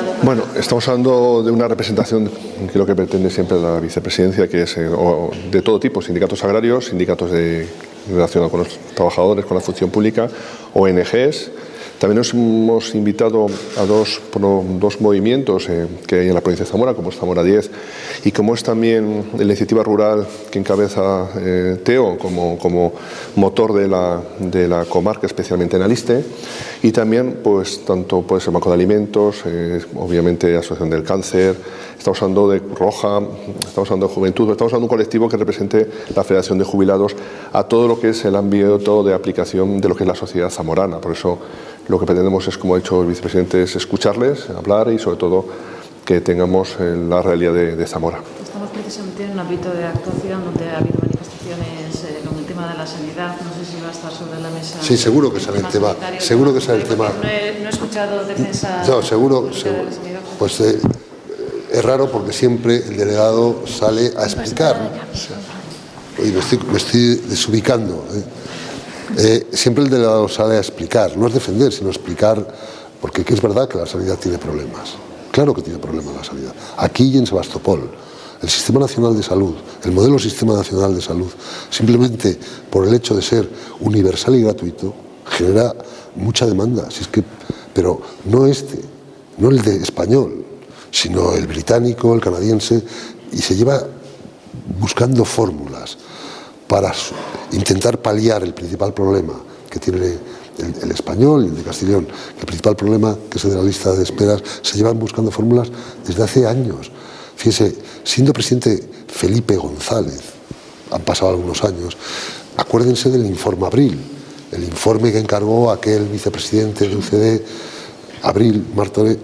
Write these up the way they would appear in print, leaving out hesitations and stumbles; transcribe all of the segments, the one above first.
Bueno, estamos hablando de una representación que lo que pretende siempre la vicepresidencia, que es de todo tipo: sindicatos agrarios, sindicatos relacionados con los trabajadores, con la función pública, ONGs. También nos hemos invitado a dos movimientos que hay en la provincia de Zamora, como es Zamora 10, y como es también la iniciativa rural que encabeza Teo como motor de la comarca, especialmente en Aliste, y también pues tanto puede ser Banco de Alimentos, obviamente Asociación del Cáncer, estamos hablando de Roja, estamos hablando de Juventud, estamos hablando de un colectivo que represente la Federación de Jubilados a todo lo que es el ámbito de aplicación de lo que es la sociedad zamorana. Por eso lo que pretendemos es, como ha dicho el vicepresidente, es escucharles, hablar y sobre todo que tengamos la realidad de Zamora. Estamos precisamente en un ámbito de actuación donde ha habido manifestaciones con el tema de la sanidad. No sé si va a estar sobre la mesa. Sí, seguro que sale el tema. Seguro que sale el tema. No he escuchado defensa. No, seguro. Pues es raro porque siempre el delegado sale a explicar. Oye, me estoy desubicando. Siempre el delegado sale a explicar, no es defender, sino explicar, porque es verdad que la sanidad tiene problemas. Claro que tiene problemas la sanidad. Aquí y en Sebastopol, el Sistema Nacional de Salud, el modelo Sistema Nacional de Salud, simplemente por el hecho de ser universal y gratuito, genera mucha demanda. Pero no no el de español, sino el británico, el canadiense, y se lleva buscando fórmulas para intentar paliar el principal problema que tiene el español y el de Castellón. El principal problema, que es el de la lista de esperas, se llevan buscando fórmulas desde hace años. Fíjese, siendo presidente Felipe González, han pasado algunos años, acuérdense del informe Abril, el informe que encargó aquel vicepresidente de UCD, Abril Martorell,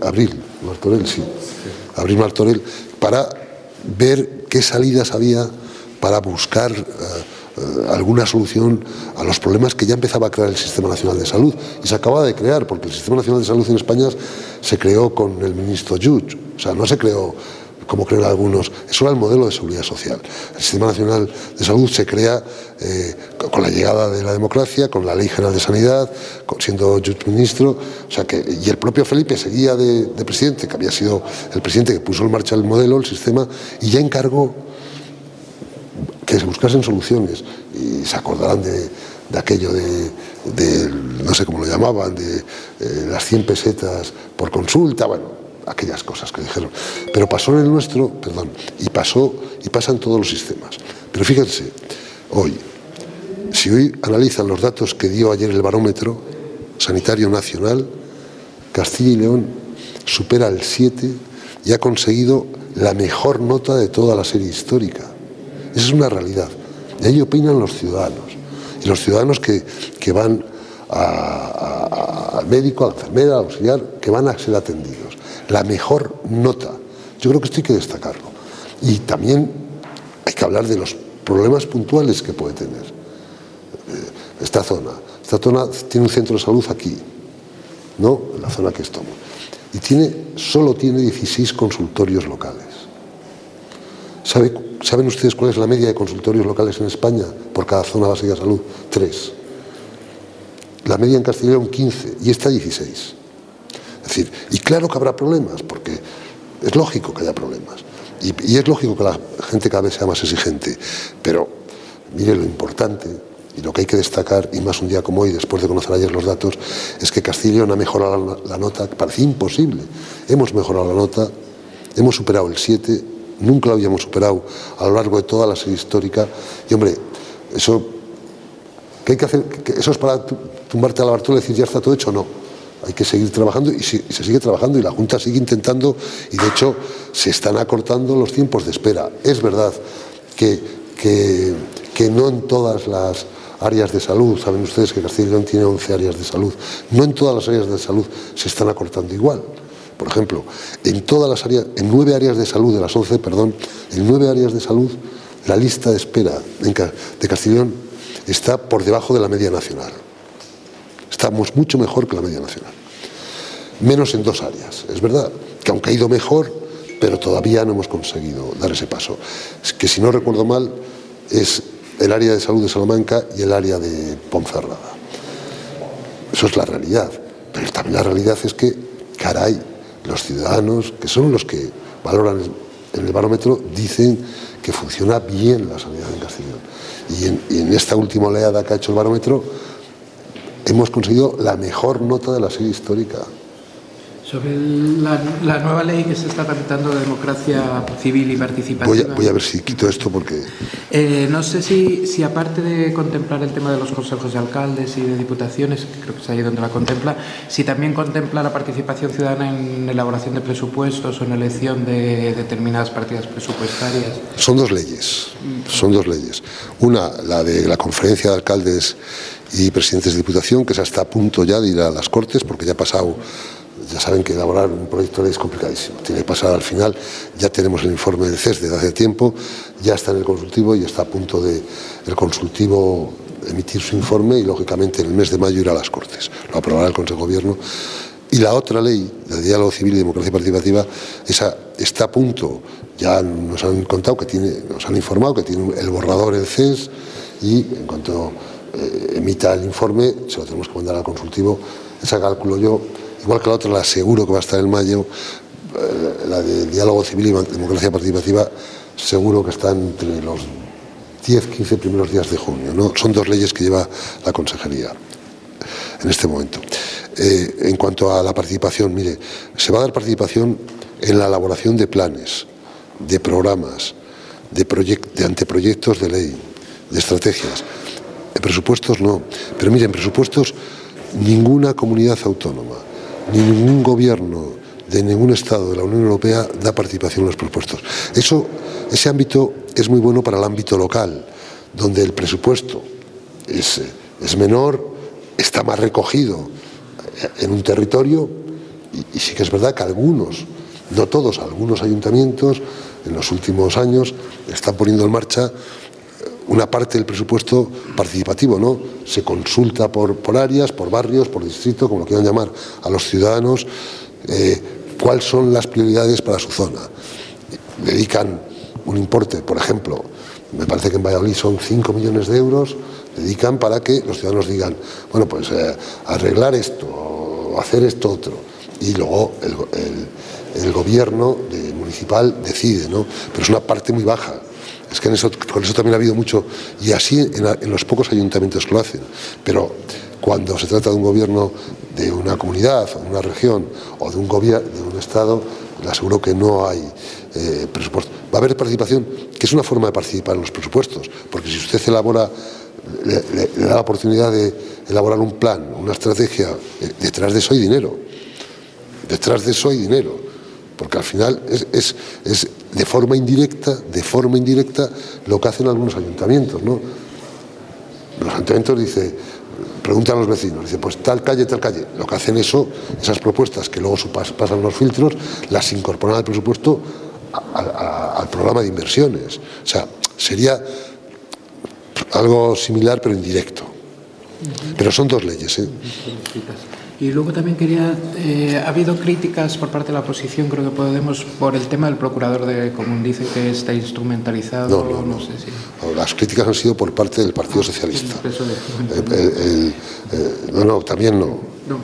para ver qué salidas había para buscar alguna solución a los problemas que ya empezaba a crear el Sistema Nacional de Salud. Y se acaba de crear, porque el Sistema Nacional de Salud en España se creó con el ministro Lluch. O sea, no se creó como creen algunos. Eso era el modelo de seguridad social. El Sistema Nacional de Salud se crea con la llegada de la democracia, con la Ley General de Sanidad, siendo Lluch ministro. O sea y el propio Felipe seguía de presidente, que había sido el presidente que puso en marcha el modelo, el sistema, y ya encargó que se buscasen soluciones. Y se acordarán de aquello de no sé cómo lo llamaban, de las 100 pesetas por consulta, bueno, aquellas cosas que dijeron. Pero pasó en el nuestro, y pasa en todos los sistemas. Pero fíjense, si hoy analizan los datos que dio ayer el barómetro sanitario nacional, Castilla y León supera el 7 y ha conseguido la mejor nota de toda la serie histórica. Esa es una realidad. Y ahí opinan los ciudadanos. Y los ciudadanos que van al médico, a la enfermera, al auxiliar, que van a ser atendidos. La mejor nota. Yo creo que esto hay que destacarlo. Y también hay que hablar de los problemas puntuales que puede tener esta zona. Esta zona tiene un centro de salud aquí, ¿no? En la zona que estamos. Y solo tiene 16 consultorios locales. ¿Saben ustedes cuál es la media de consultorios locales en España por cada zona básica de salud? 3. La media en Castilla y León 15 y esta 16. Es decir, y claro que habrá problemas, porque es lógico que haya problemas. Y es lógico que la gente cada vez sea más exigente. Pero mire, lo importante y lo que hay que destacar, y más un día como hoy, después de conocer ayer los datos, es que Castilla y León ha mejorado la nota, que parecía imposible. Hemos mejorado la nota, hemos superado el 7, nunca lo habíamos superado a lo largo de toda la serie histórica. Y hombre, eso, ¿qué hay que hacer? ¿Eso es para tumbarte a la bartola y decir ya está todo hecho? No. Hay que seguir trabajando y se sigue trabajando y la Junta sigue intentando, y de hecho se están acortando los tiempos de espera. Es verdad que no en todas las áreas de salud, saben ustedes que Castilla y León tiene 11 áreas de salud, no en todas las áreas de salud se están acortando igual. Por ejemplo, en 9 áreas de salud, de las 11, en 9 áreas de salud, la lista de espera de Castilla y León está por debajo de la media nacional. Estamos mucho mejor que la media nacional. Menos en 2 áreas. Es verdad que aunque ha ido mejor, pero todavía no hemos conseguido dar ese paso. Es que, si no recuerdo mal, es el área de salud de Salamanca y el área de Ponferrada. Eso es la realidad. Pero también la realidad es que, caray, Los ciudadanos, que son los que valoran en el barómetro, dicen que funciona bien la sanidad en Castellón. Y en esta última oleada que ha hecho el barómetro hemos conseguido la mejor nota de la serie histórica. Sobre la nueva ley que se está tramitando de democracia civil y participativa. Voy a ver si quito esto porque... no sé si aparte de contemplar el tema de los consejos de alcaldes y de diputaciones, que creo que es ahí donde la contempla, si también contempla la participación ciudadana en elaboración de presupuestos o en elección de determinadas partidas presupuestarias. Son dos leyes. Una, la de la conferencia de alcaldes y presidentes de diputación, que se está a punto ya de ir a las Cortes, porque ya ha pasado... Ya saben que elaborar un proyecto de ley es complicadísimo. Tiene que pasar al final. Ya tenemos el informe del CES desde hace tiempo, ya está en el consultivo y está a punto de el consultivo emitir su informe y, lógicamente, en el mes de mayo irá a las Cortes. Lo aprobará el Consejo de Gobierno. Y la otra ley, la de diálogo civil y democracia participativa, esa está a punto. Ya nos han contado nos han informado que tiene el borrador el CES y, en cuanto emita el informe, se lo tenemos que mandar al consultivo. Esa calculo yo. Igual que la otra, la seguro que va a estar en mayo, la de diálogo civil y democracia participativa, seguro que está entre los 10-15 primeros días de junio, ¿no? Son dos leyes que lleva la Consejería en este momento. En cuanto a la participación, mire, se va a dar participación en la elaboración de planes, de programas, de anteproyectos de ley, de estrategias. En presupuestos no, pero mire, en presupuestos ninguna comunidad autónoma ni ningún gobierno de ningún Estado de la Unión Europea da participación en los presupuestos. Ese ámbito es muy bueno para el ámbito local, donde el presupuesto es menor, está más recogido en un territorio y sí que es verdad que algunos, no todos, algunos ayuntamientos en los últimos años están poniendo en marcha una parte del presupuesto participativo, ¿no? Se consulta por áreas, por barrios, por distrito, como lo quieran llamar, a los ciudadanos cuáles son las prioridades para su zona. Dedican un importe, por ejemplo, me parece que en Valladolid son 5 millones de euros, dedican para que los ciudadanos digan, bueno, pues arreglar esto, o hacer esto otro. Y luego el gobierno municipal decide, ¿no? Pero es una parte muy baja. Es que con eso también ha habido mucho, y así en los pocos ayuntamientos que lo hacen. Pero cuando se trata de un gobierno de una comunidad, o de una región, o de un Estado, le aseguro que no hay presupuesto. Va a haber participación, que es una forma de participar en los presupuestos, porque si usted le da la oportunidad de elaborar un plan, una estrategia, detrás de eso hay dinero. Detrás de eso hay dinero. Porque al final es de forma indirecta lo que hacen algunos ayuntamientos, ¿no? Los ayuntamientos preguntan a los vecinos, pues tal calle. Lo que hacen esas propuestas que luego pasan los filtros, las incorporan al presupuesto al programa de inversiones. O sea, sería algo similar pero indirecto. Pero son dos leyes, ¿eh? Y luego también ha habido críticas por parte de la oposición, creo que Podemos, por el tema del procurador de Común. Dice que está instrumentalizado. No sé si... Las críticas han sido por parte del Partido Socialista. También no.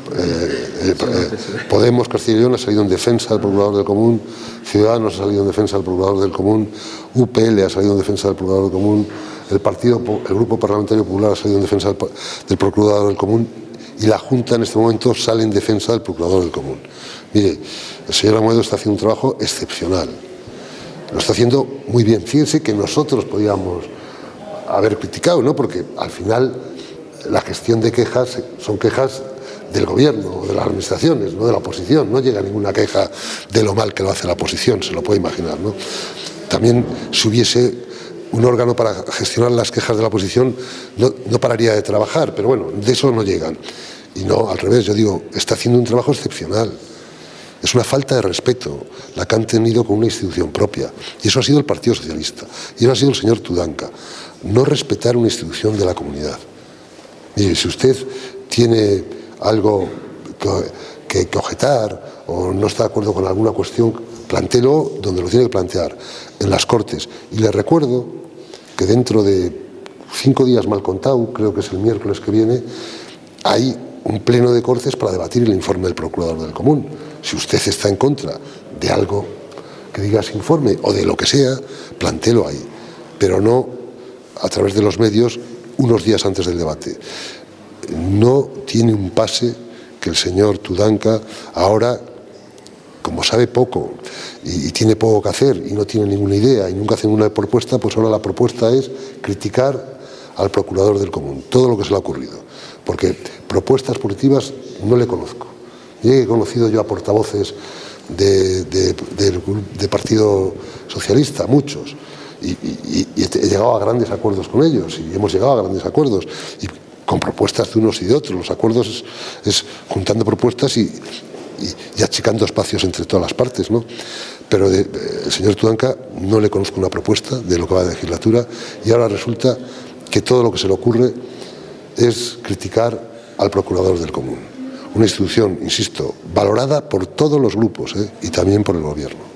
Podemos, Castilla y León, ha salido en defensa del procurador del Común, Ciudadanos ha salido en defensa del procurador del Común, UPL ha salido en defensa del procurador del Común, el Grupo Parlamentario Popular ha salido en defensa del procurador del Común, y la Junta en este momento sale en defensa del procurador del Común. Mire, el señor Amoedo está haciendo un trabajo excepcional. Lo está haciendo muy bien. Fíjense que nosotros podíamos haber criticado, ¿no? Porque al final la gestión de quejas son quejas del gobierno o de las administraciones, no de la oposición. No llega ninguna queja de lo mal que lo hace la oposición, se lo puede imaginar, ¿no? También si hubiese un órgano para gestionar las quejas de la oposición, no pararía de trabajar, pero bueno, de eso no llegan. Y no, al revés, yo digo, está haciendo un trabajo excepcional. Es una falta de respeto la que han tenido con una institución propia. Y eso ha sido el Partido Socialista. Y eso ha sido el señor Tudanca. No respetar una institución de la comunidad. Mire, si usted tiene algo que objetar o no está de acuerdo con alguna cuestión, plantéelo donde lo tiene que plantear, en las Cortes. Y le recuerdo que dentro de 5 días mal contado, creo que es el miércoles que viene, hay un pleno de Cortes para debatir el informe del Procurador del Común. Si usted está en contra de algo que diga ese informe o de lo que sea, plantéelo ahí, pero no a través de los medios unos días antes del debate. No tiene un pase que el señor Tudanca ahora, como sabe poco y tiene poco que hacer y no tiene ninguna idea y nunca hace ninguna propuesta, pues ahora la propuesta es criticar al procurador del común, todo lo que se le ha ocurrido, porque propuestas positivas no le conozco. He conocido yo a portavoces de Partido Socialista, muchos, y he llegado a grandes acuerdos con ellos, y hemos llegado a grandes acuerdos, y con propuestas de unos y de otros. Los acuerdos es juntando propuestas y achicando espacios entre todas las partes, ¿no? Pero el señor Tudanca no le conozco una propuesta de lo que va de legislatura, y ahora resulta que todo lo que se le ocurre es criticar al procurador del común. Una institución, insisto, valorada por todos los grupos, y también por el gobierno.